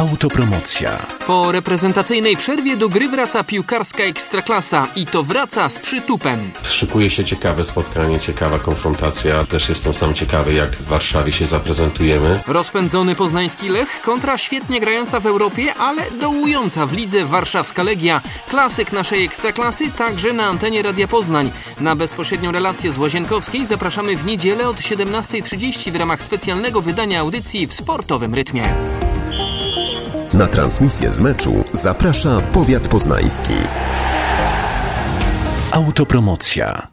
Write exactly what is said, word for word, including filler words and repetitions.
Autopromocja. Po reprezentacyjnej przerwie do gry wraca piłkarska Ekstraklasa i to wraca z przytupem. Szykuje się ciekawe spotkanie, ciekawa konfrontacja. Też jestem sam ciekawy, jak w Warszawie się zaprezentujemy. Rozpędzony poznański Lech kontra świetnie grająca w Europie, ale dołująca w lidze warszawska Legia. Klasyk naszej Ekstraklasy także na antenie Radia Poznań. Na bezpośrednią relację z Łazienkowskiej zapraszamy w niedzielę od siedemnasta trzydzieści w ramach specjalnego wydania audycji w sportowym rytmie. Na transmisję z meczu zaprasza Powiat Poznański. Autopromocja.